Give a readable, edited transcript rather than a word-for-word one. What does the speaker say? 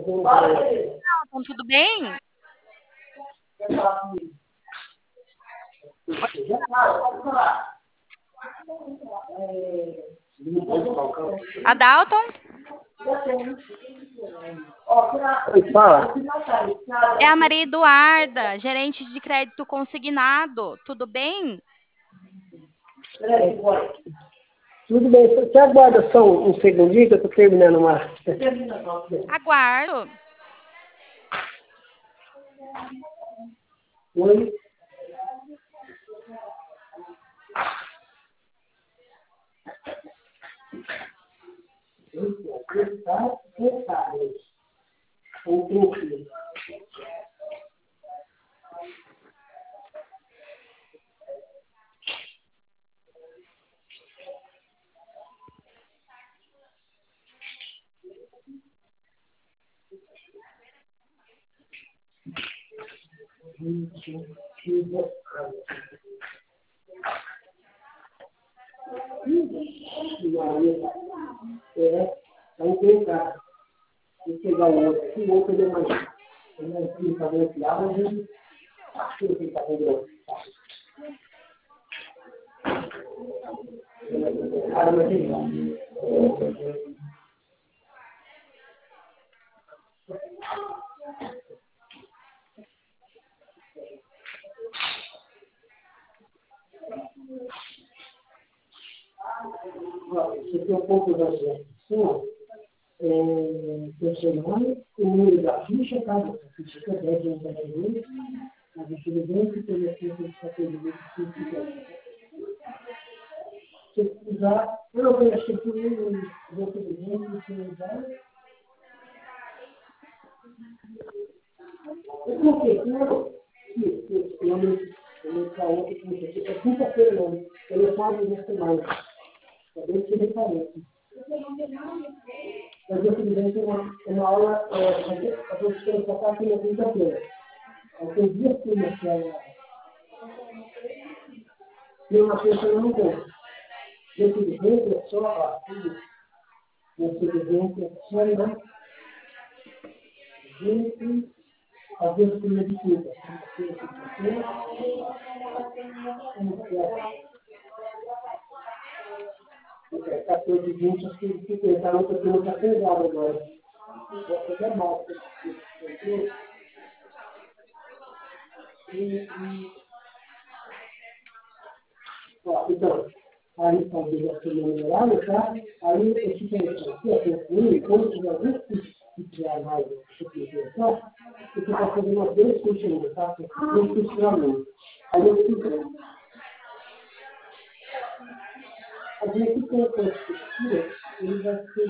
Então, tudo bem? Adalton? Fala. É a Maria Eduarda, gerente de crédito consignado. Tudo bem? Tudo bem, você aguarda só um segundinho que eu estou terminando uma. Aguardo. Oi? Aí tem cara. Se chegar o outro aqui, o outro ele é mais. Ele é assim, fazer esse lado, a gente. Acho que ele tem que fazer o cara, mas tem não. Você tem um pouco da gestão, personal, o número da ficha, tá? A ficha que é 10 anos da gente, a gente vem que tem aqui que está pedindo que se precisar, eu vou achar que o vou pedir se usar. Eu coloquei, que eu falou que é quinta-feira, não. Ele é sábado da semana. É bem que ele parece. Mas eu queria ter uma aula, a professora só está aqui na quinta-feira. Aí tem dias que tem uma pessoa que eu não tenho. Desse evento é só, nesse evento é só, né? Gente, às vezes tem uma disputa. É 14 e 20, acho que se tentar outra turma está pesada agora. Vou fazer mal. Então, aí talvez a semana melhorada, tá? Aí eu te pergunto, aqui, a concluir, quando tiver algum que tiver mais subvenção, você vai fazer umas 2 cursos, tá? 2 cursos. Aí eu fico, a gente tem a consciência, ele vai ser